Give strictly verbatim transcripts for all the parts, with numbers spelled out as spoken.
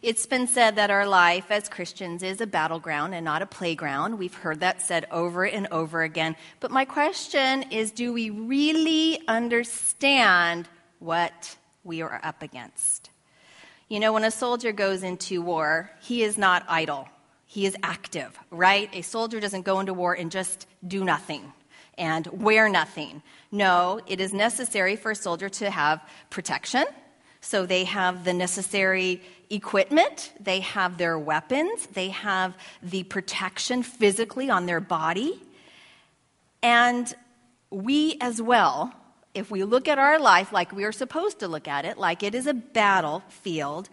It's been said that our life as Christians is a battleground and not a playground. We've heard that said over and over again. But my question is, do we really understand what we are up against? You know, when a soldier goes into war, he is not idle. He is active, right? A soldier doesn't go into war and just do nothing and wear nothing. No, it is necessary for a soldier to have protection. So they have the necessary equipment, they have their weapons, they have the protection physically on their body. And we as well, if we look at our life like we are supposed to look at it, like it is a battlefield,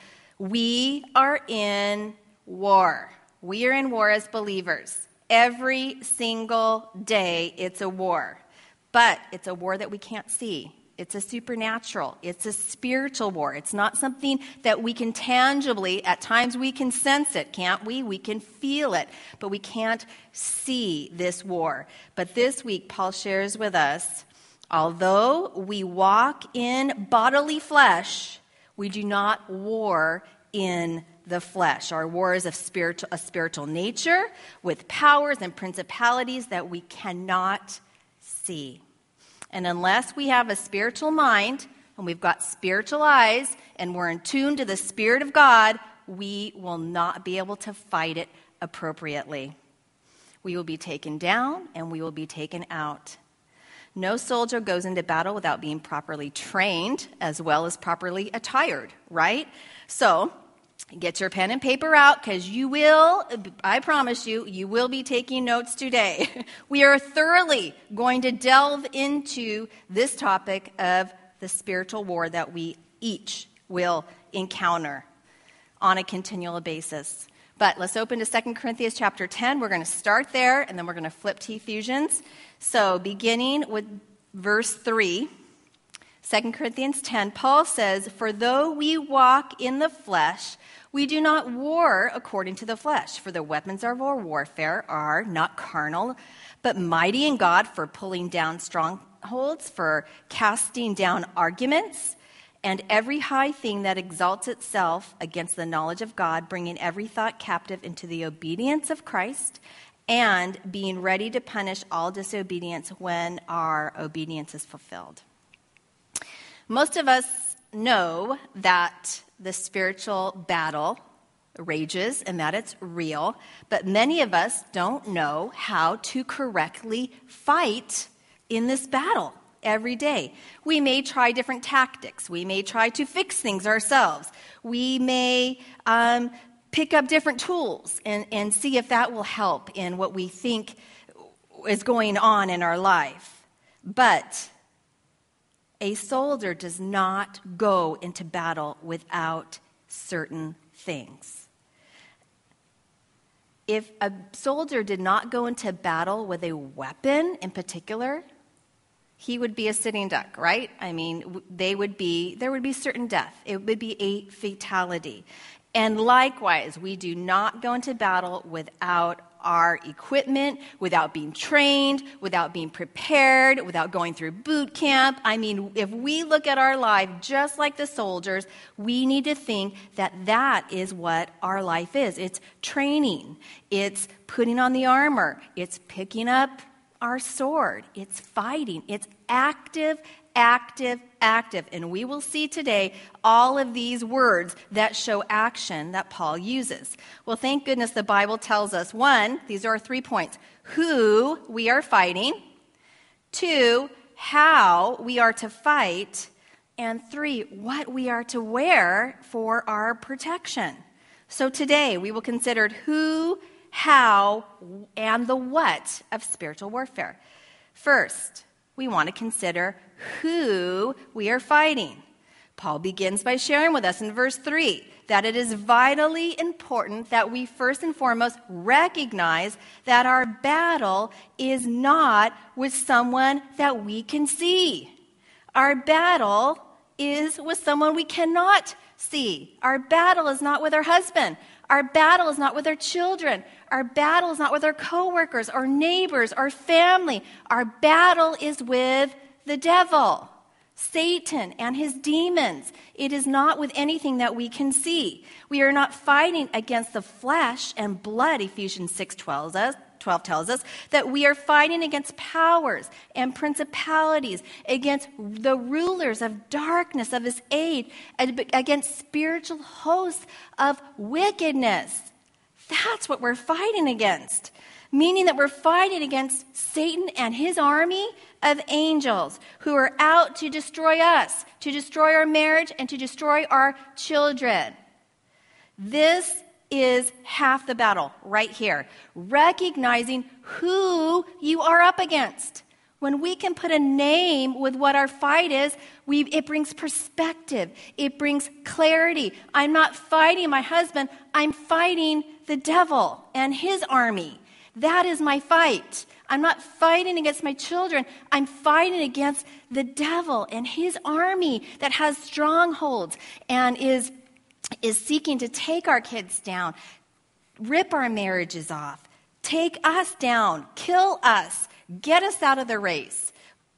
we are in war. We are in war as believers. Every single day it's a war. But it's a war that we can't see. It's a supernatural. It's a spiritual war. It's not something that we can tangibly, at times we can sense it, can't we? We can feel it, but we can't see this war. But this week, Paul shares with us, although we walk in bodily flesh, we do not war in the flesh. Our war is of spiritual, a spiritual nature with powers and principalities that we cannot see. And unless we have a spiritual mind and we've got spiritual eyes and we're in tune to the Spirit of God, we will not be able to fight it appropriately. We will be taken down and we will be taken out. No soldier goes into battle without being properly trained as well as properly attired, right? So get your pen and paper out because you will, I promise you, you will be taking notes today. We are thoroughly going to delve into this topic of the spiritual war that we each will encounter on a continual basis. But let's open to Second Corinthians chapter ten. We're going to start there, and then we're going to flip to Ephesians. So beginning with verse three, Second Corinthians ten, Paul says, "For though we walk in the flesh, we do not war according to the flesh. For the weapons of our warfare are not carnal, but mighty in God for pulling down strongholds, for casting down arguments, and every high thing that exalts itself against the knowledge of God, bringing every thought captive into the obedience of Christ, and being ready to punish all disobedience when our obedience is fulfilled." Most of us know that the spiritual battle rages and that it's real, but many of us don't know how to correctly fight in this battle every day. We may try different tactics. We may try to fix things ourselves. We may um, pick up different tools and, and see if that will help in what we think is going on in our life. But a soldier does not go into battle without certain things. If a soldier did not go into battle with a weapon in particular, he would be a sitting duck, right? I mean, they would be, there would be certain death. It would be a fatality. And likewise, we do not go into battle without our equipment, without being trained, without being prepared, without going through boot camp. I mean, if we look at our life just like the soldiers, we need to think that that is what our life is. It's training. It's putting on the armor. It's picking up our sword. It's fighting. It's active, active, active. And we will see today all of these words that show action that Paul uses. Well, thank goodness the Bible tells us, one, these are our three points, who we are fighting, two, how we are to fight, and three, what we are to wear for our protection. So today we will consider who, how, and the what of spiritual warfare. First, we want to consider who we are fighting. Paul begins by sharing with us in verse three that it is vitally important that we first and foremost recognize that our battle is not with someone that we can see. Our battle is with someone we cannot see. Our battle is not with our husband. Our battle is not with our children. Our battle is not with our coworkers, our neighbors, our family. Our battle is with the devil. Satan and his demons. It is not with anything that we can see. We are not fighting against the flesh and blood, Ephesians six twelve us, twelve tells us, that we are fighting against powers and principalities, against the rulers of darkness of this age, against spiritual hosts of wickedness. That's what we're fighting against. Meaning that we're fighting against Satan and his army of angels who are out to destroy us, to destroy our marriage, and to destroy our children. This is half the battle right here. Recognizing who you are up against. When we can put a name with what our fight is, we, it brings perspective. It brings clarity. I'm not fighting my husband. I'm fighting the devil and his army. That is my fight. I'm not fighting against my children. I'm fighting against the devil and his army that has strongholds and is, is seeking to take our kids down, rip our marriages off, take us down, kill us, get us out of the race.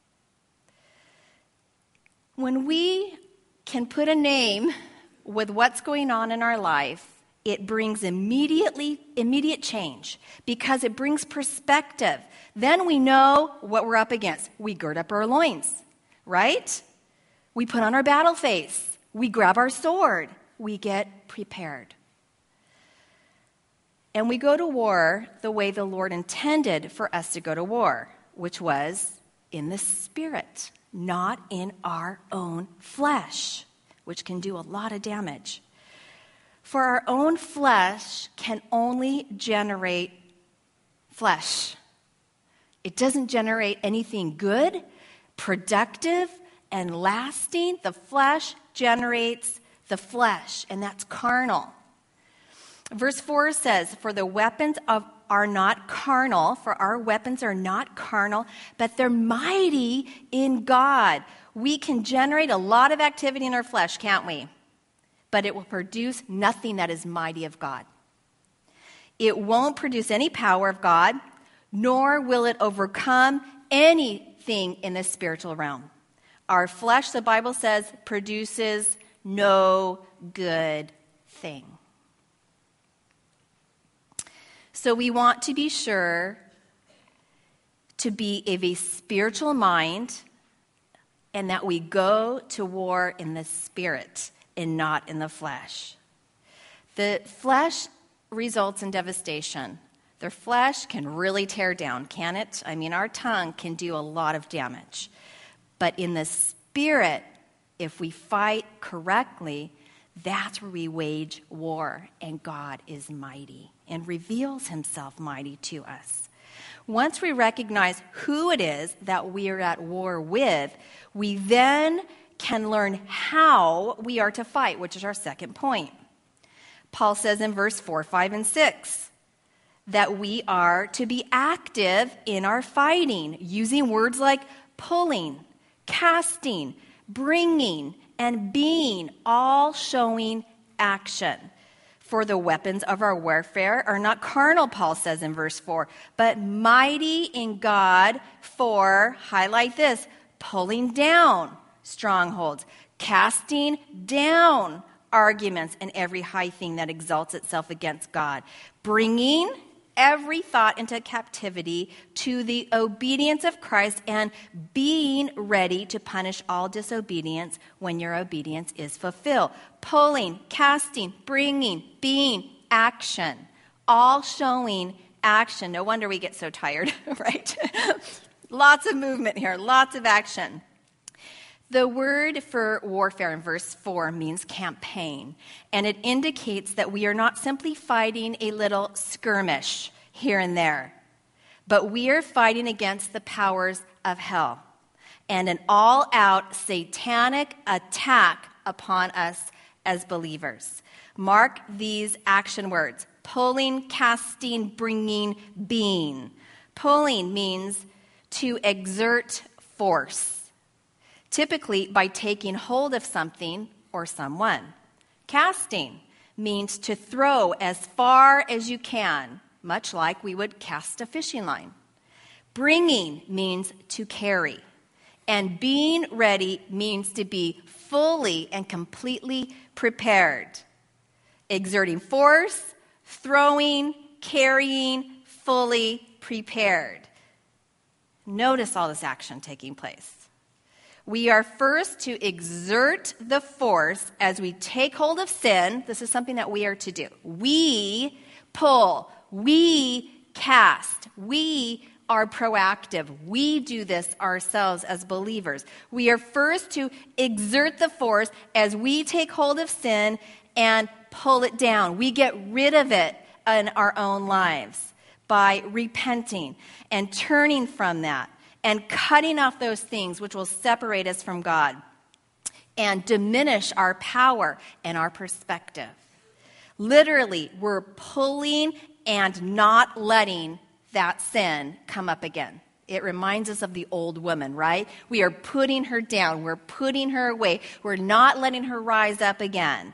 When we can put a name with what's going on in our life, it brings immediately immediate change because it brings perspective. Then we know what we're up against. We gird up our loins, right? We put on our battle face. We grab our sword. We get prepared. And we go to war the way the Lord intended for us to go to war, which was in the Spirit, not in our own flesh, which can do a lot of damage. For our own flesh can only generate flesh. It doesn't generate anything good, productive, and lasting. The flesh generates the flesh, and that's carnal. Verse four says, for the weapons of are not carnal, for our weapons are not carnal, but they're mighty in God. We can generate a lot of activity in our flesh, can't we? But it will produce nothing that is mighty of God. It won't produce any power of God, nor will it overcome anything in the spiritual realm. Our flesh, the Bible says, produces no good thing. So we want to be sure to be of a spiritual mind and that we go to war in the spirit and not in the flesh. The flesh results in devastation. The flesh can really tear down, can it? I mean, our tongue can do a lot of damage. But in the spirit, if we fight correctly, that's where we wage war, and God is mighty and reveals himself mighty to us. Once we recognize who it is that we are at war with, we then can learn how we are to fight, which is our second point. Paul says in verse four, five, and six that we are to be active in our fighting, using words like pulling, casting, bringing, and being, all showing action. For the weapons of our warfare are not carnal, Paul says in verse four, but mighty in God for, highlight this, pulling down strongholds, casting down arguments and every high thing that exalts itself against God, bringing every thought into captivity to the obedience of Christ, and being ready to punish all disobedience when your obedience is fulfilled. Pulling, casting, bringing, being, action, all showing action. No wonder we get so tired, right? Lots of movement here, lots of action. The word for warfare in verse four means campaign, and it indicates that we are not simply fighting a little skirmish here and there, but we are fighting against the powers of hell and an all-out satanic attack upon us as believers. Mark these action words: pulling, casting, bringing, being. Pulling means to exert force, typically by taking hold of something or someone. Casting means to throw as far as you can, much like we would cast a fishing line. Bringing means to carry. And being ready means to be fully and completely prepared. Exerting force, throwing, carrying, fully prepared. Notice all this action taking place. We are first to exert the force as we take hold of sin. This is something that we are to do. We pull. We cast. We are proactive. We do this ourselves as believers. We are first to exert the force as we take hold of sin and pull it down. We get rid of it in our own lives by repenting and turning from that and cutting off those things which will separate us from God and diminish our power and our perspective. Literally, we're pulling and not letting that sin come up again. It reminds us of the old woman, right? We are putting her down. We're putting her away. We're not letting her rise up again.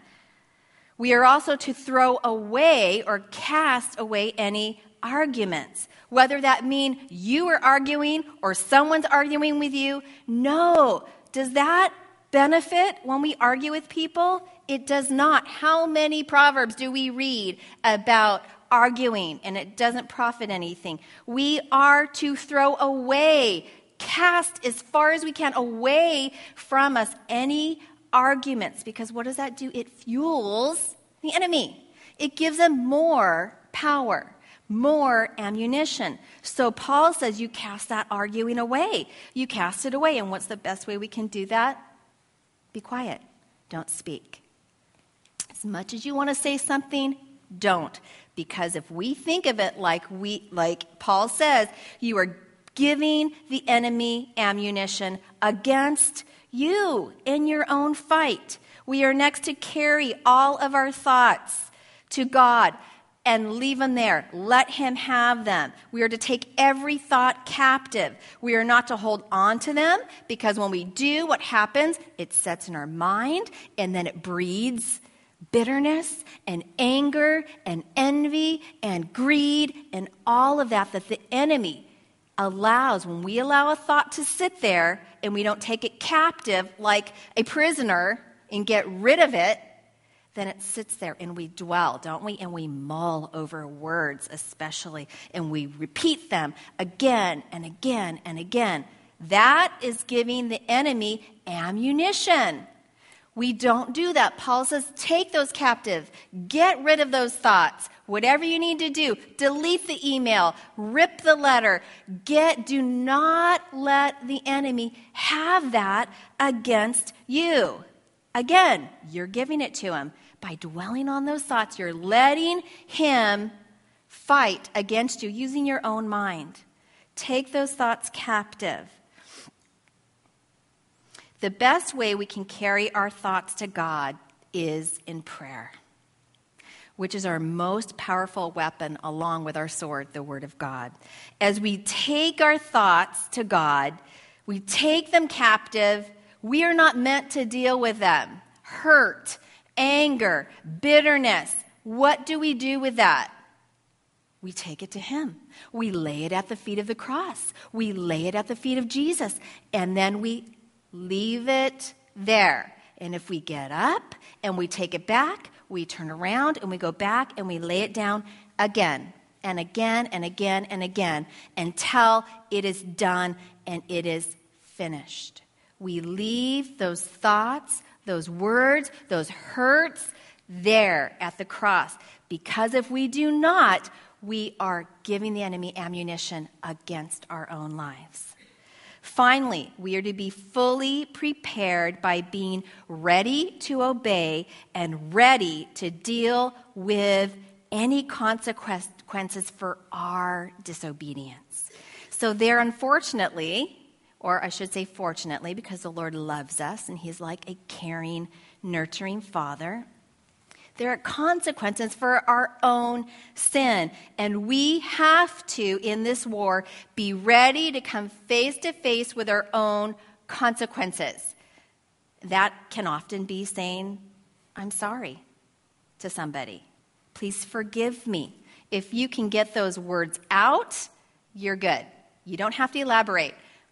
We are also to throw away or cast away any arguments, whether that mean you are arguing or someone's arguing with you. No. Does that benefit when we argue with people? It does not. How many proverbs do we read about arguing and it doesn't profit anything? We are to throw away, cast as far as we can away from us any arguments, because what does that do? It fuels the enemy. It gives them more power, more ammunition. So Paul says you cast that arguing away. You cast it away. And what's the best way we can do that? Be quiet. Don't speak. As much as you want to say something, don't. Because if we think of it like we, like Paul says, you are giving the enemy ammunition against you in your own fight. We are next to carry all of our thoughts to God and leave them there. Let him have them. We are to take every thought captive. We are not to hold on to them, because when we do, what happens? It sets in our mind, and then it breeds bitterness and anger and envy and greed and all of that that the enemy allows. When we allow a thought to sit there and we don't take it captive like a prisoner and get rid of it, then it sits there and we dwell, don't we? And we mull over words especially, and we repeat them again and again and again. That is giving the enemy ammunition. We don't do that. Paul says, take those captive. Get rid of those thoughts. Whatever you need to do, delete the email, rip the letter. Get, do not let the enemy have that against you. Again, you're giving it to him. By dwelling on those thoughts, you're letting him fight against you using your own mind. Take those thoughts captive. The best way we can carry our thoughts to God is in prayer, which is our most powerful weapon along with our sword, the Word of God. As we take our thoughts to God, we take them captive. We are not meant to deal with them. Hurt, anger, bitterness. What do we do with that? We take it to him. We lay it at the feet of the cross. We lay it at the feet of Jesus. And then we leave it there. And if we get up and we take it back, we turn around and we go back and we lay it down again and again and again and again until it is done and it is finished. We leave those thoughts, those words, those hurts there at the cross. Because if we do not, we are giving the enemy ammunition against our own lives. Finally, we are to be fully prepared by being ready to obey and ready to deal with any consequences for our disobedience. So there, unfortunately, or I should say fortunately, because the Lord loves us and he's like a caring, nurturing father, there are consequences for our own sin. And we have to, in this war, be ready to come face to face with our own consequences. That can often be saying, I'm sorry to somebody. Please forgive me. If you can get those words out, you're good. You don't have to elaborate.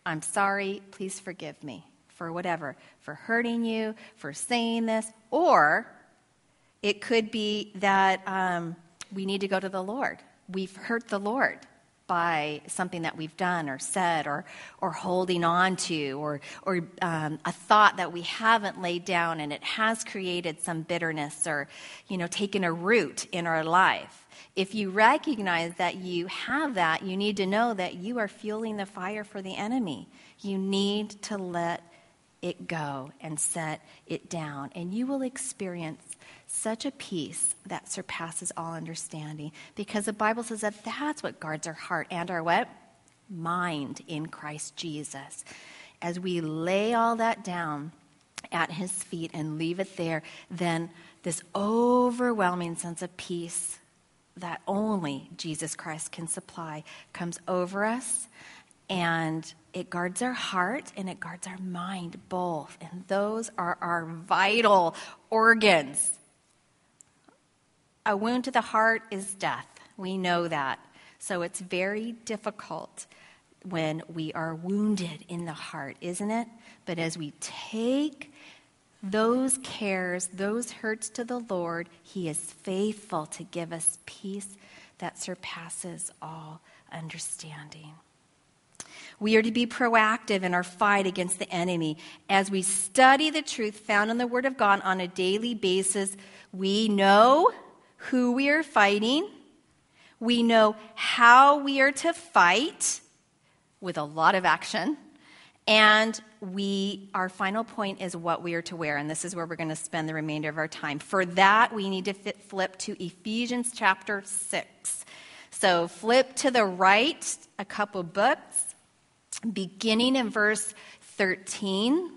I'm sorry, please forgive me for whatever, for hurting you, for saying this. Or it could be that um, we need to go to the Lord. We've hurt the Lord by something that we've done or said or or holding on to or or um, a thought that we haven't laid down, and it has created some bitterness or, you know, taken a root in our life. If you recognize that you have that, you need to know that you are fueling the fire for the enemy. You need to let it go and set it down, and you will experience such a peace that surpasses all understanding, because the Bible says that that's what guards our heart and our what? Mind in Christ Jesus. As we lay all that down at his feet and leave it there, then this overwhelming sense of peace that only Jesus Christ can supply comes over us, and it guards our heart and it guards our mind both. And those are our vital organs. A wound to the heart is death. We know that. So it's very difficult when we are wounded in the heart, isn't it? But as we take those cares, those hurts to the Lord, he is faithful to give us peace that surpasses all understanding. We are to be proactive in our fight against the enemy. As we study the truth found in the Word of God on a daily basis, we know who we are fighting. We know how we are to fight with a lot of action. And we, our final point is what we are to wear. And this is where we're going to spend the remainder of our time. For that, we need to fit, flip to Ephesians chapter six. So flip to the right a couple books, beginning in verse thirteen.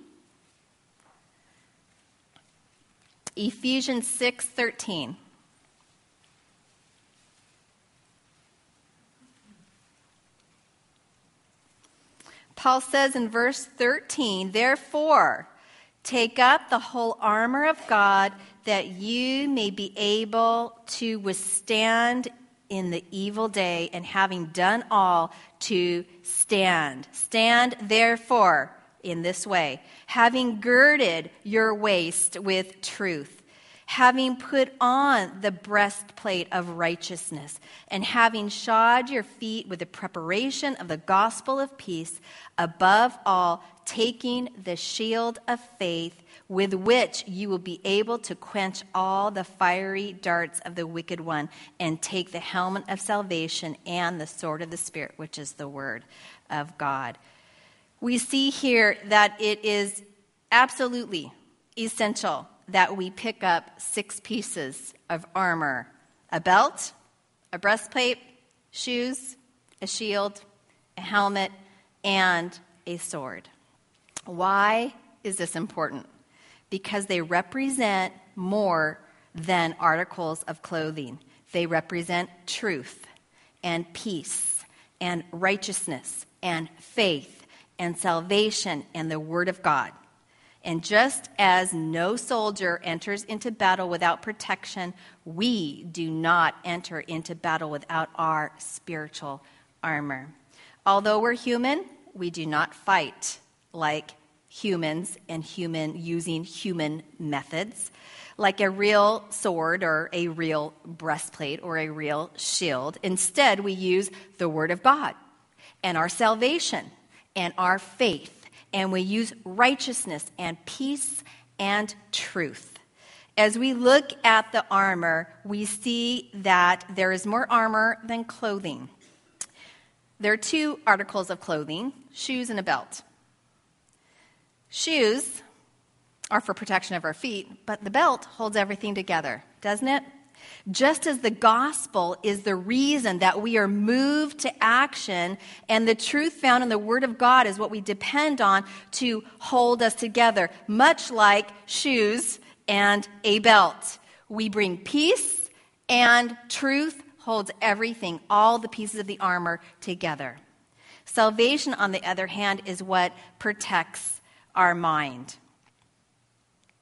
Ephesians six thirteen. Paul says in verse thirteen, therefore, take up the whole armor of God that you may be able to withstand in the evil day, and having done all, to stand. Stand, therefore, in this way, having girded your waist with truth, having put on the breastplate of righteousness, and having shod your feet with the preparation of the gospel of peace, above all, taking the shield of faith, with which you will be able to quench all the fiery darts of the wicked one, and take the helmet of salvation and the sword of the Spirit, which is the word of God. We see here that it is absolutely essential that we pick up six pieces of armor: a belt, a breastplate, shoes, a shield, a helmet, and a sword. Why is this important? Because they represent more than articles of clothing. They represent truth and peace and righteousness and faith and salvation and the word of God. And just as no soldier enters into battle without protection, we do not enter into battle without our spiritual armor. Although we're human, we do not fight like humans and human using human methods, like a real sword or a real breastplate or a real shield. Instead, we use the word of God and our salvation and our faith, and we use righteousness and peace and truth. As we look at the armor, we see that there is more armor than clothing. There are two articles of clothing: shoes and a belt. Shoes are for protection of our feet, but the belt holds everything together, doesn't it? Just as the gospel is the reason that we are moved to action, and the truth found in the Word of God is what we depend on to hold us together, much like shoes and a belt. We bring peace, and truth holds everything, all the pieces of the armor together. Salvation, on the other hand, is what protects our mind,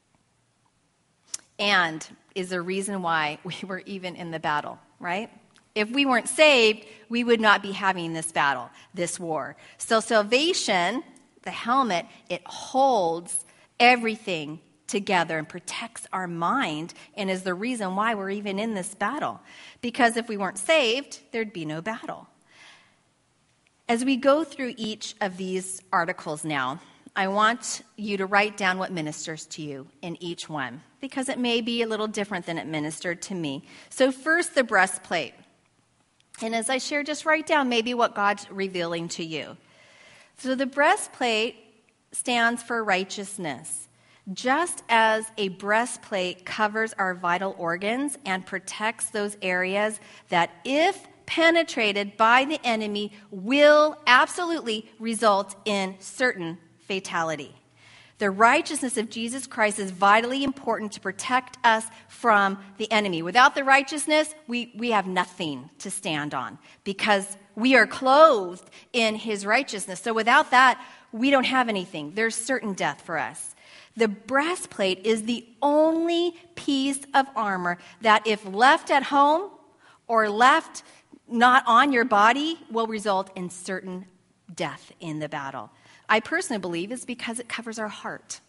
and is the reason why we were even in the battle, right? If we weren't saved, we would not be having this battle, this war. So salvation, the helmet, it holds everything together and protects our mind and is the reason why we're even in this battle. Because if we weren't saved, there'd be no battle. As we go through each of these articles now, I want you to write down what ministers to you in each one, because it may be a little different than it ministered to me. So first, the breastplate. And as I share, just write down maybe what God's revealing to you. So the breastplate stands for righteousness. Just as a breastplate covers our vital organs and protects those areas that, if penetrated by the enemy, will absolutely result in certain fatality. The righteousness of Jesus Christ is vitally important to protect us from the enemy. Without the righteousness, we, we have nothing to stand on because we are clothed in his righteousness. So without that, we don't have anything. There's certain death for us. The breastplate is the only piece of armor that, if left at home or left not on your body, will result in certain death in the battle. I personally believe it's because it covers our heart.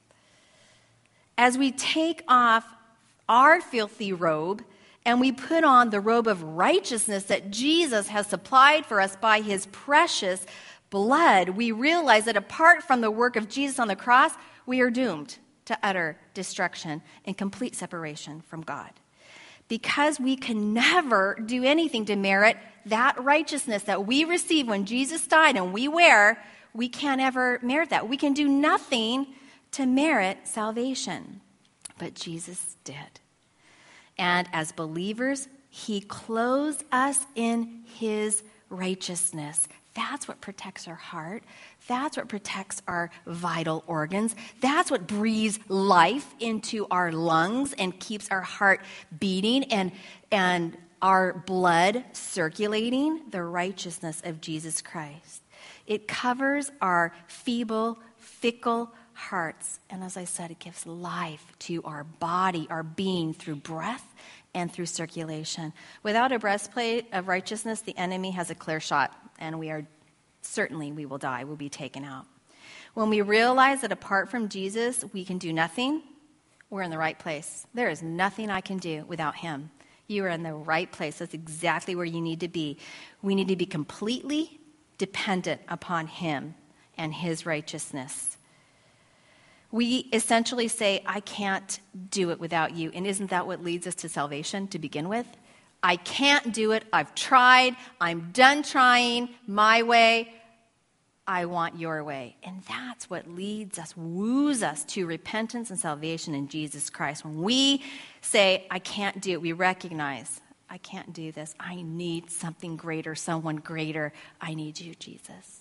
As we take off our filthy robe and we put on the robe of righteousness that Jesus has supplied for us by his precious blood, we realize that apart from the work of Jesus on the cross, we are doomed to utter destruction and complete separation from God. Because we can never do anything to merit that righteousness that we receive when Jesus died and we wear, we can't ever merit that. We can do nothing to merit salvation. But Jesus did. And as believers, he clothes us in his righteousness. That's what protects our heart. That's what protects our vital organs. That's what breathes life into our lungs and keeps our heart beating and, and our blood circulating, the righteousness of Jesus Christ. It covers our feeble, fickle hearts. And as I said, it gives life to our body, our being, through breath and through circulation. Without a breastplate of righteousness, the enemy has a clear shot, and we are certainly we will die, we'll be taken out. When we realize that apart from Jesus, we can do nothing, we're in the right place. There is nothing I can do without him. You are in the right place. That's exactly where you need to be. We need to be completely dependent upon him and his righteousness. We essentially say, I can't do it without you. And isn't that what leads us to salvation to begin with? I can't do it. I've tried. I'm done trying my way. I want your way. And that's what leads us, woos us to repentance and salvation in Jesus Christ. When we say, I can't do it, we recognize, I can't do this. I need something greater, someone greater. I need you, Jesus.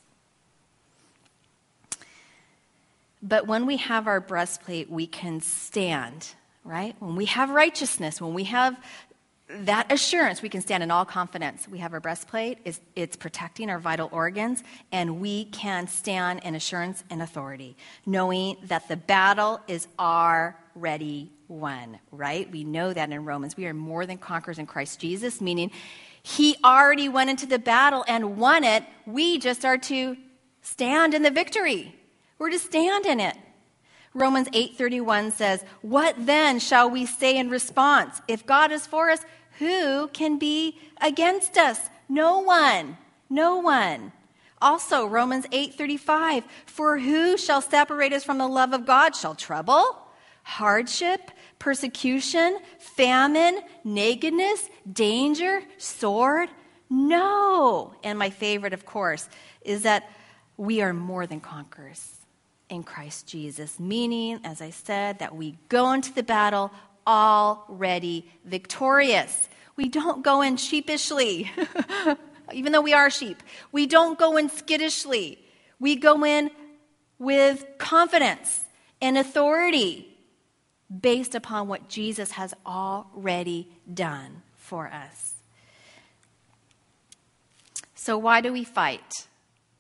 But when we have our breastplate, we can stand, right? When we have righteousness, when we have that assurance, we can stand in all confidence. We have our breastplate, it's, it's protecting our vital organs, and we can stand in assurance and authority, knowing that the battle is already won, right? We know that in Romans. We are more than conquerors in Christ Jesus, meaning he already went into the battle and won it. We just are to stand in the victory. We're to stand in it. Romans eight thirty-one says, what then shall we say in response? If God is for us, who can be against us? No one. No one. Also, Romans eight thirty-five, for who shall separate us from the love of God? Shall trouble, hardship, persecution, famine, nakedness, danger, sword? No. And my favorite, of course, is that we are more than conquerors in Christ Jesus, meaning, as I said, that we go into the battle already victorious. We don't go in sheepishly, even though we are sheep. We don't go in skittishly. We go in with confidence and authority based upon what Jesus has already done for us. So why do we fight?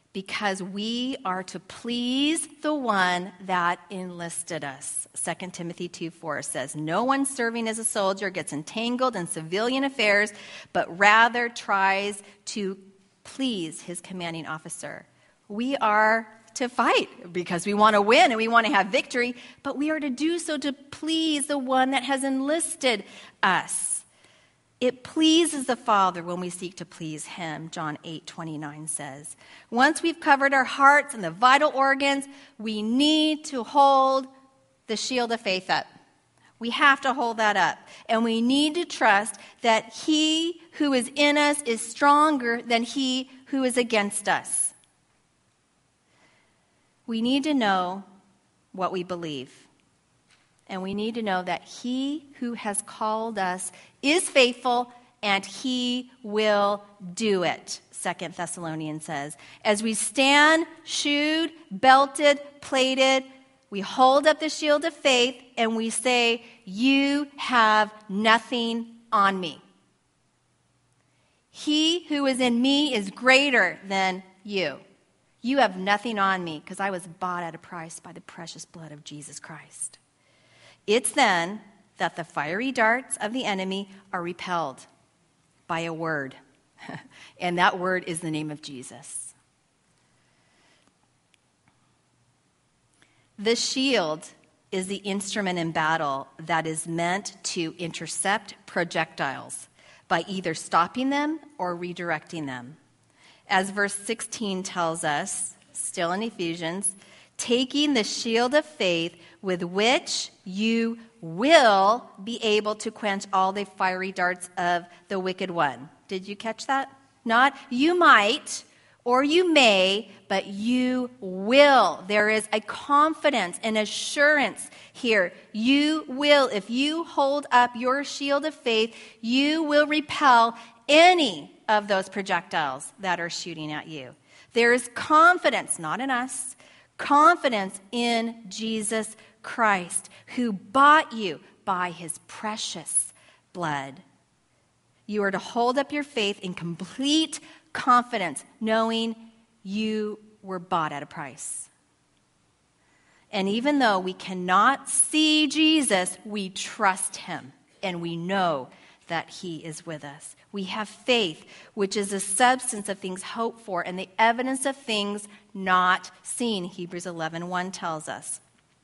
because we are to please the one that enlisted us. Second Timothy two four says, no one serving as a soldier gets entangled in civilian affairs, but rather tries to please his commanding officer. We are to fight because we want to win and we want to have victory, but we are to do so to please the one that has enlisted us. It pleases the Father when we seek to please him, John eight twenty-nine says. Once we've covered our hearts and the vital organs, we need to hold the shield of faith up. We have to hold that up. And we need to trust that he who is in us is stronger than he who is against us. We need to know what we believe. And we need to know that he who has called us is faithful and he will do it, Second Thessalonians says. As we stand, shoed, belted, plated, we hold up the shield of faith and we say, you have nothing on me. He who is in me is greater than you. You have nothing on me because I was bought at a price by the precious blood of Jesus Christ. It's then that the fiery darts of the enemy are repelled by a word. And that word is the name of Jesus. The shield is the instrument in battle that is meant to intercept projectiles by either stopping them or redirecting them. As verse sixteen tells us, still in Ephesians, taking the shield of faith with which you will be able to quench all the fiery darts of the wicked one. Did you catch that? Not you might or you may, but you will. There is a confidence and assurance here. You will. If you hold up your shield of faith, you will repel any of those projectiles that are shooting at you. There is confidence, not in us, confidence in Jesus Christ, who bought you by his precious blood. You are to hold up your faith in complete confidence, knowing you were bought at a price. And even though we cannot see Jesus, we trust him, and we know that he is with us. We have faith, which is the substance of things hoped for and the evidence of things not seen, Hebrews eleven one tells us.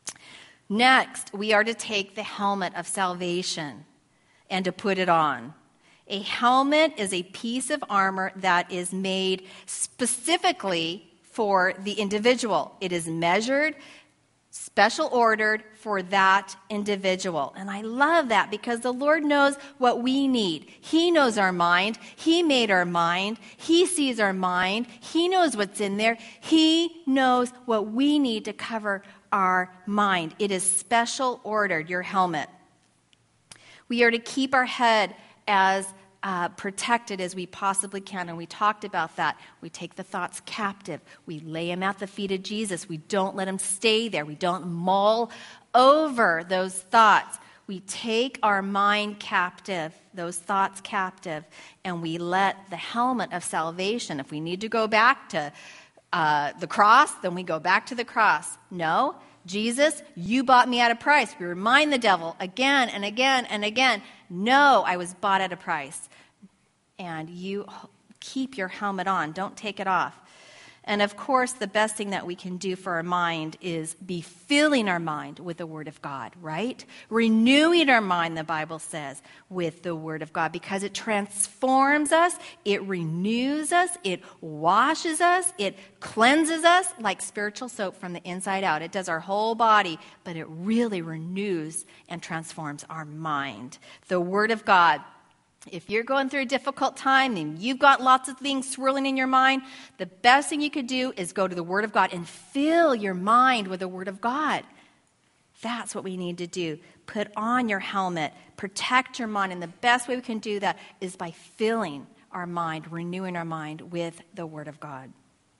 Next, we are to take the helmet of salvation and to put it on. A helmet is a piece of armor that is made specifically for the individual. It is measured, special ordered for that individual. And I love that because the Lord knows what we need. He knows our mind. He made our mind. He sees our mind. He knows what's in there. He knows what we need to cover our mind. It is special ordered, your helmet. We are to keep our head as uh, protected as we possibly can, and we talked about that. We take the thoughts captive. We lay them at the feet of Jesus. We don't let them stay there. We don't mull over those thoughts. We take our mind captive, those thoughts captive, and we let the helmet of salvation, if we need to go back to uh, the cross, then we go back to the cross. No, Jesus, you bought me at a price. We remind the devil again and again and again, no, I was bought at a price. And you keep your helmet on. Don't take it off. And of course, the best thing that we can do for our mind is be filling our mind with the Word of God, right? Renewing our mind, the Bible says, with the Word of God, because it transforms us, it renews us, it washes us, it cleanses us like spiritual soap from the inside out. It does our whole body, but it really renews and transforms our mind. The Word of God. If you're going through a difficult time and you've got lots of things swirling in your mind, the best thing you could do is go to the Word of God and fill your mind with the Word of God. That's what we need to do. Put on your helmet. Protect your mind. And the best way we can do that is by filling our mind, renewing our mind with the Word of God.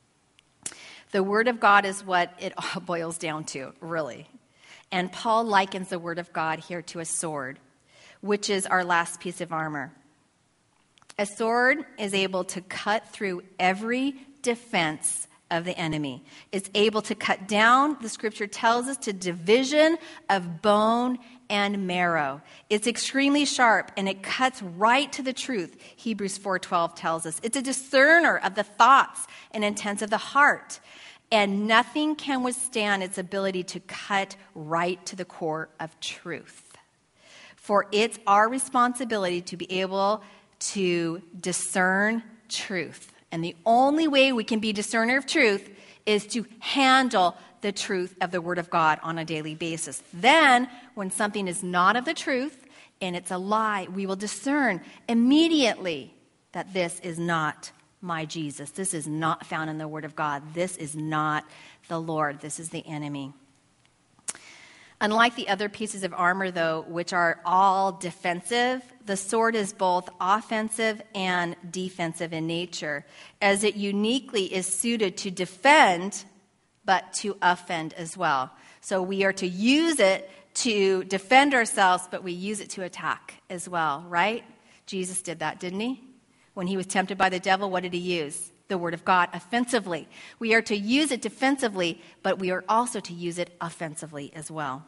The Word of God is what it all boils down to, really. And Paul likens the Word of God here to a sword, which is our last piece of armor. A sword is able to cut through every defense of the enemy. It's able to cut down, the scripture tells us, to division of bone and marrow. It's extremely sharp, and it cuts right to the truth, Hebrews four twelve tells us. It's a discerner of the thoughts and intents of the heart, and nothing can withstand its ability to cut right to the core of truth. For it's our responsibility to be able to discern truth. And the only way we can be discerner of truth is to handle the truth of the Word of God on a daily basis. Then, when something is not of the truth and it's a lie, we will discern immediately that this is not my Jesus. This is not found in the Word of God. This is not the Lord. This is the enemy. Unlike the other pieces of armor, though, which are all defensive, the sword is both offensive and defensive in nature, as it uniquely is suited to defend, but to offend as well. So we are to use it to defend ourselves, but we use it to attack as well, right? Jesus did that, didn't he? When he was tempted by the devil, what did he use? The Word of God offensively. We are to use it defensively, but we are also to use it offensively as well.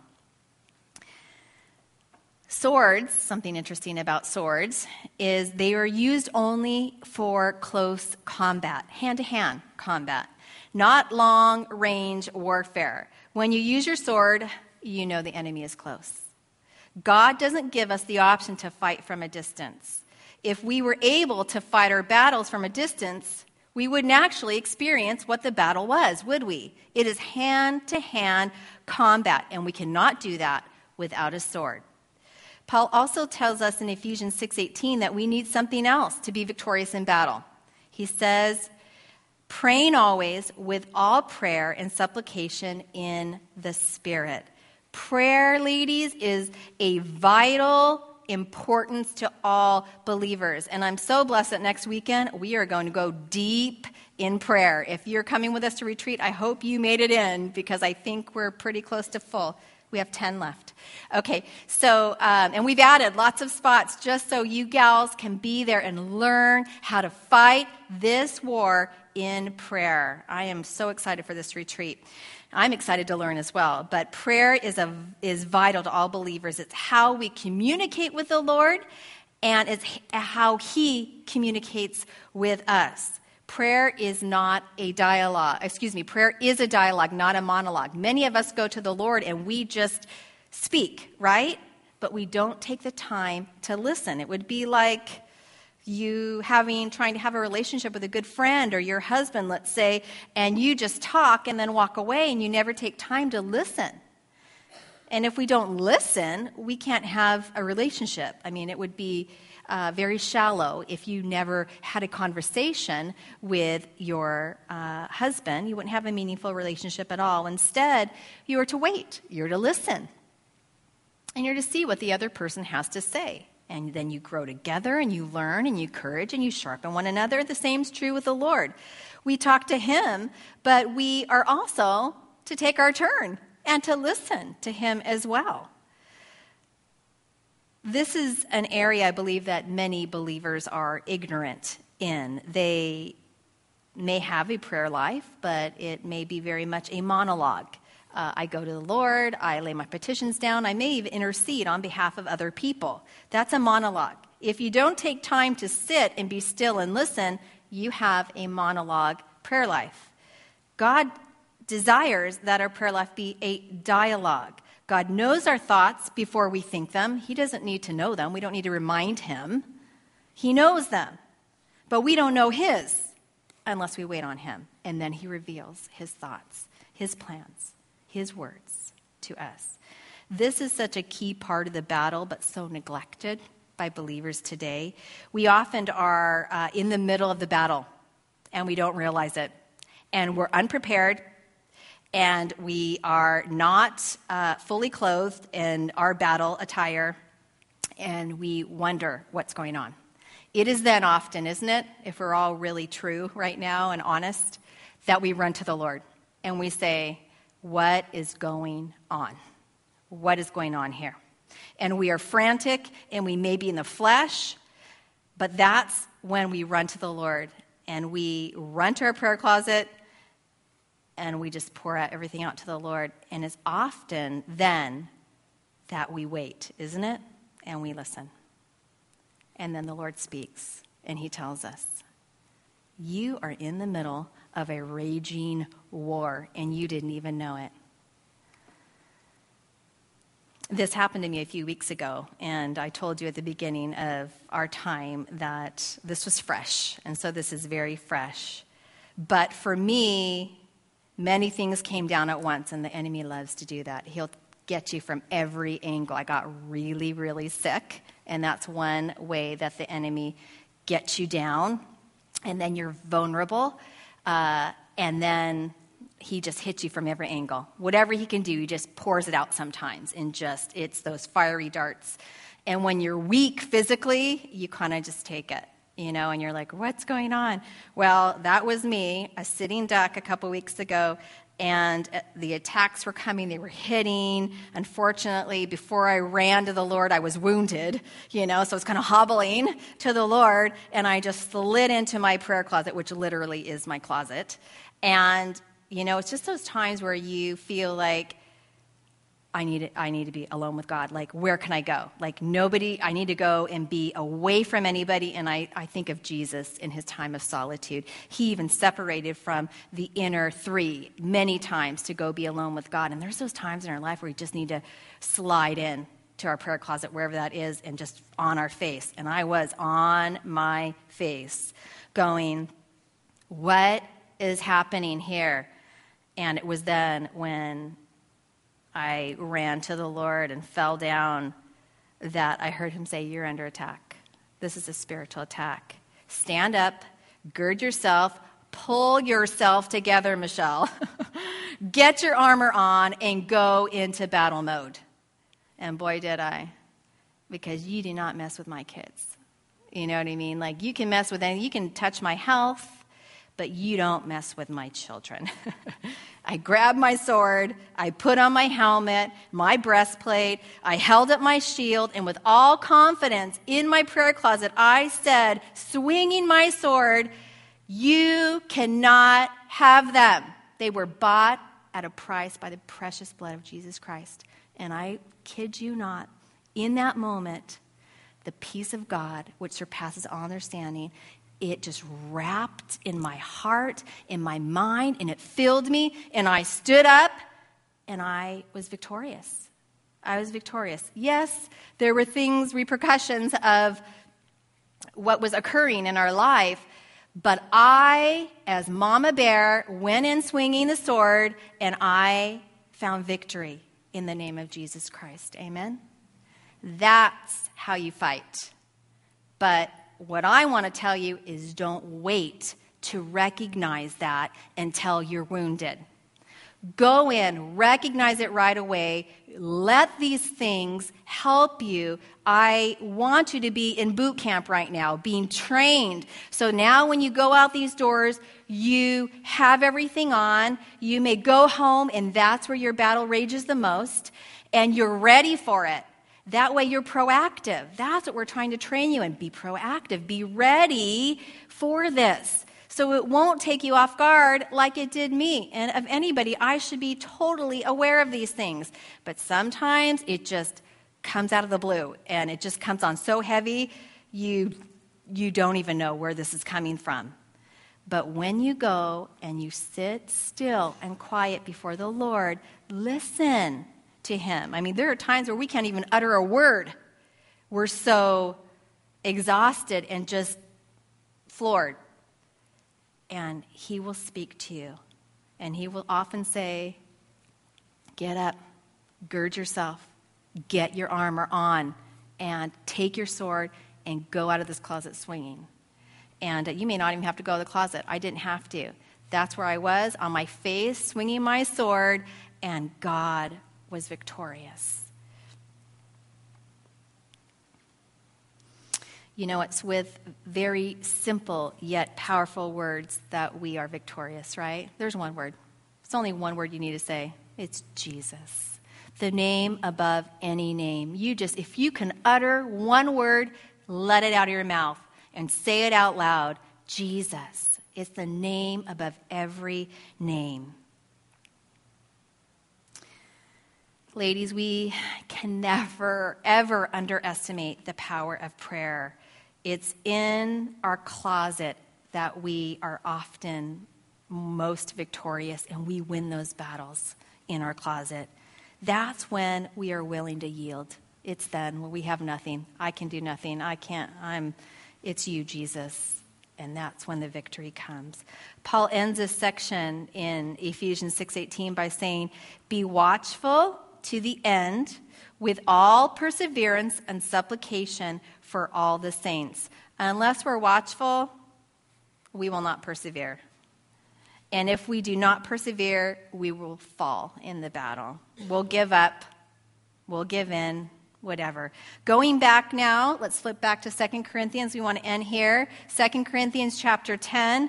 Swords, something interesting about swords, is they are used only for close combat, hand-to-hand combat, not long-range warfare. When you use your sword, you know the enemy is close. God doesn't give us the option to fight from a distance. If we were able to fight our battles from a distance, we wouldn't actually experience what the battle was, would we? It is hand-to-hand combat, and we cannot do that without a sword. Paul also tells us in Ephesians six eighteen that we need something else to be victorious in battle. He says, praying always with all prayer and supplication in the Spirit. Prayer, ladies, is a vital importance to all believers. And I'm so blessed that next weekend we are going to go deep in prayer. If you're coming with us to retreat, I hope you made it in, because I think we're pretty close to full. We have ten left. Okay, so, um, and we've added lots of spots just so you gals can be there and learn how to fight this war in prayer. I am so excited for this retreat. I'm excited to learn as well. But prayer is a is vital to all believers. It's how we communicate with the Lord, and it's how He communicates with us. Prayer is not a dialogue. Excuse me, prayer is a dialogue, not a monologue. Many of us go to the Lord and we just speak, right? But we don't take the time to listen. It would be like you having trying to have a relationship with a good friend or your husband, let's say, and you just talk and then walk away and you never take time to listen. And if we don't listen, we can't have a relationship. I mean, it would be uh, very shallow if you never had a conversation with your uh, husband. You wouldn't have a meaningful relationship at all. Instead, you are to wait. You're to listen. And you're to see what the other person has to say. And then you grow together and you learn and you encourage and you sharpen one another. The same is true with the Lord. We talk to Him, but we are also to take our turn and to listen to Him as well. This is an area I believe that many believers are ignorant in. They may have a prayer life, but it may be very much a monologue. Uh, I go to the Lord, I lay my petitions down, I may even intercede on behalf of other people. That's a monologue. If you don't take time to sit and be still and listen, you have a monologue prayer life. God desires that our prayer life be a dialogue. God knows our thoughts before we think them. He doesn't need to know them. We don't need to remind Him. He knows them. But we don't know His unless we wait on Him. And then He reveals His thoughts, His plans, His words to us. This is such a key part of the battle, but so neglected by believers today. We often are uh, in the middle of the battle, and we don't realize it. And we're unprepared, and we are not uh, fully clothed in our battle attire, and we wonder what's going on. It is then often, isn't it, if we're all really true right now and honest, that we run to the Lord, and we say, what is going on? What is going on here? And we are frantic, and we may be in the flesh, but that's when we run to the Lord, and we run to our prayer closet, and we just pour out everything out to the Lord. And it's often then that we wait, isn't it? And we listen. And then the Lord speaks, and he tells us, you are in the middle of a raging war, and you didn't even know it. This happened to me a few weeks ago, and I told you at the beginning of our time that this was fresh, and so this is very fresh. But for me, many things came down at once, and the enemy loves to do that. He'll get you from every angle. I got really, really sick, and that's one way that the enemy gets you down, and then you're vulnerable, uh, and then he just hits you from every angle. Whatever he can do, he just pours it out sometimes, and just, it's those fiery darts. And when you're weak physically, you kind of just take it, you know, and you're like, what's going on? Well, that was me, a sitting duck a couple weeks ago, and the attacks were coming, they were hitting. Unfortunately, before I ran to the Lord, I was wounded, you know, so I was kind of hobbling to the Lord, and I just slid into my prayer closet, which literally is my closet. And you know, it's just those times where you feel like, I need it, I need to be alone with God. Like, where can I go? Like, nobody, I need to go and be away from anybody. And I, I think of Jesus in his time of solitude. He even separated from the inner three many times to go be alone with God. And there's those times in our life where we just need to slide in to our prayer closet, wherever that is, and just on our face. And I was on my face going, what is happening here? And it was then when I ran to the Lord and fell down that I heard him say, you're under attack. This is a spiritual attack. Stand up, gird yourself, pull yourself together, Michelle. Get your armor on and go into battle mode. And boy, did I. Because you do not mess with my kids. You know what I mean? Like, you can mess with anything. You can touch my health, but you don't mess with my children. I grabbed my sword, I put on my helmet, my breastplate, I held up my shield, and with all confidence in my prayer closet, I said, swinging my sword, you cannot have them. They were bought at a price by the precious blood of Jesus Christ. And I kid you not, in that moment, the peace of God, which surpasses all understanding, it just wrapped in my heart, in my mind, and it filled me, and I stood up, and I was victorious. I was victorious. Yes, there were things, repercussions of what was occurring in our life, but I, as Mama Bear, went in swinging the sword, and I found victory in the name of Jesus Christ. Amen? That's how you fight. But what I want to tell you is don't wait to recognize that until you're wounded. Go in, recognize it right away. Let these things help you. I want you to be in boot camp right now, being trained. So now when you go out these doors, you have everything on. You may go home, and that's where your battle rages the most, and you're ready for it. That way you're proactive. That's what we're trying to train you in. Be proactive. Be ready for this. So it won't take you off guard like it did me. And of anybody, I should be totally aware of these things. But sometimes it just comes out of the blue, and it just comes on so heavy, you, you don't even know where this is coming from. But when you go and you sit still and quiet before the Lord, listen to him. I mean, there are times where we can't even utter a word. We're so exhausted and just floored. And he will speak to you. And he will often say, get up, gird yourself, get your armor on, and take your sword and go out of this closet swinging. And uh, you may not even have to go to the closet. I didn't have to. That's where I was, on my face, swinging my sword, and God was victorious. You know, it's with very simple yet powerful words that we are victorious, right? There's one word. It's only one word you need to say. It's Jesus. The name above any name. You just, if you can utter one word, let it out of your mouth and say it out loud. Jesus. It's the name above every name. Ladies, we can never, ever underestimate the power of prayer. It's in our closet that we are often most victorious, and we win those battles in our closet. That's when we are willing to yield. It's then when we have nothing. I can do nothing. I can't. I'm. It's you, Jesus. And that's when the victory comes. Paul ends this section in Ephesians six eighteen by saying, "Be watchful to the end with all perseverance and supplication for all the saints." Unless we're watchful, we will not persevere. And if we do not persevere, we will fall in the battle. We'll give up. We'll give in. Whatever. Going back now, let's flip back to Second Corinthians. We want to end here. Second Corinthians chapter ten.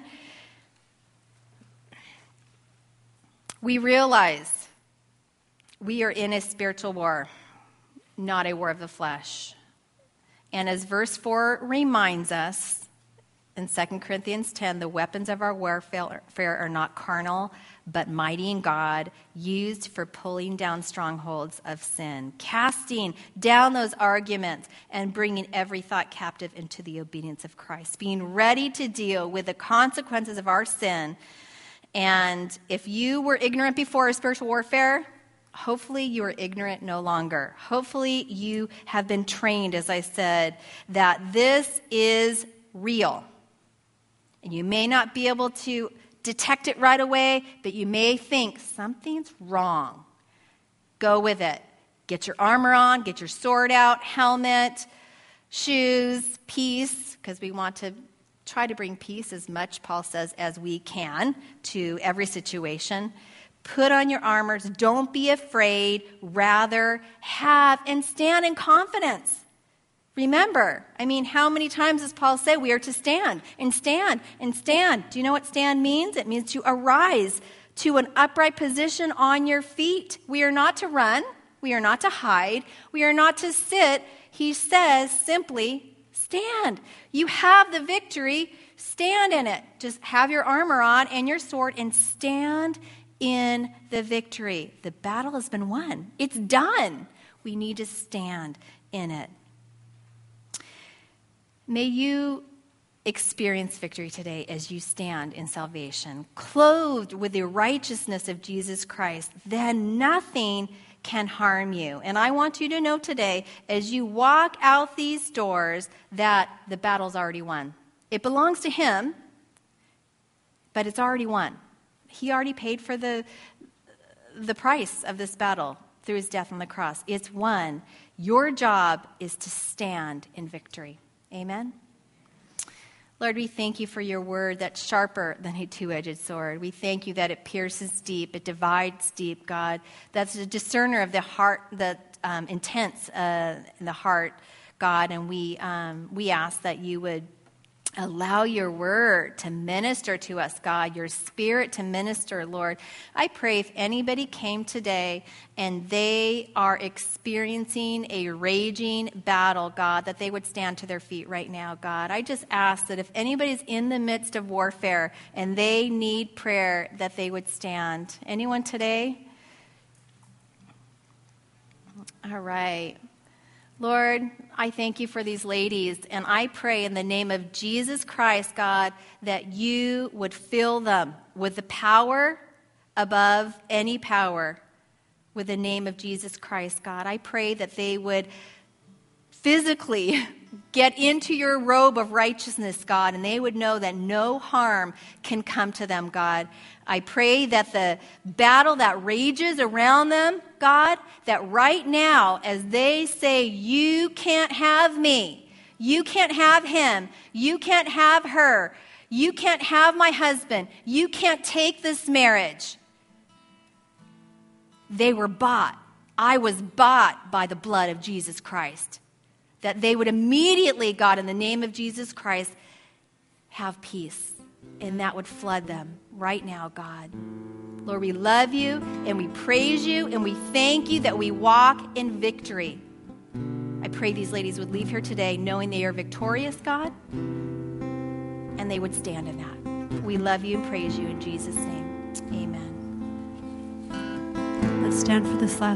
We realize we are in a spiritual war, not a war of the flesh. And as verse four reminds us, in Second Corinthians ten, the weapons of our warfare are not carnal, but mighty in God, used for pulling down strongholds of sin, casting down those arguments and bringing every thought captive into the obedience of Christ, being ready to deal with the consequences of our sin. And if you were ignorant before of spiritual warfare, hopefully you are ignorant no longer. Hopefully you have been trained, as I said, that this is real. And you may not be able to detect it right away, but you may think something's wrong. Go with it. Get your armor on, get your sword out, helmet, shoes, peace, because we want to try to bring peace as much, Paul says, as we can to every situation. Put on your armors. Don't be afraid. Rather, have and stand in confidence. Remember, I mean, how many times does Paul say we are to stand and stand and stand? Do you know what stand means? It means to arise to an upright position on your feet. We are not to run. We are not to hide. We are not to sit. He says simply, stand. You have the victory. Stand in it. Just have your armor on and your sword and stand in the victory. The battle has been won. It's done. We need to stand in it. May you experience victory today as you stand in salvation, clothed with the righteousness of Jesus Christ. Then nothing can harm you. And I want you to know today, as you walk out these doors, that the battle's already won. It belongs to Him, but it's already won. He already paid for the, the price of this battle through His death on the cross. It's won. Your job is to stand in victory. Amen. Lord, we thank you for your word that's sharper than a two-edged sword. We thank you that it pierces deep, it divides deep, God. That's a discerner of the heart, the um, intents uh, in the heart, God. And we um, we ask that you would allow your word to minister to us, God, your spirit to minister, Lord. I pray if anybody came today and they are experiencing a raging battle, God, that they would stand to their feet right now, God. I just ask that if anybody's in the midst of warfare and they need prayer, that they would stand. Anyone today? All right. Lord, I thank you for these ladies, and I pray in the name of Jesus Christ, God, that you would fill them with the power above any power, with the name of Jesus Christ, God. I pray that they would physically get into your robe of righteousness, God, and they would know that no harm can come to them, God. I pray that the battle that rages around them, God, that right now, as they say, you can't have me, you can't have him, you can't have her, you can't have my husband, you can't take this marriage. They were bought. I was bought by the blood of Jesus Christ. That they would immediately, God, in the name of Jesus Christ, have peace. And that would flood them right now, God. Lord, we love you and we praise you and we thank you that we walk in victory. I pray these ladies would leave here today knowing they are victorious, God, and they would stand in that. We love you and praise you in Jesus' name. Amen. Let's stand for this last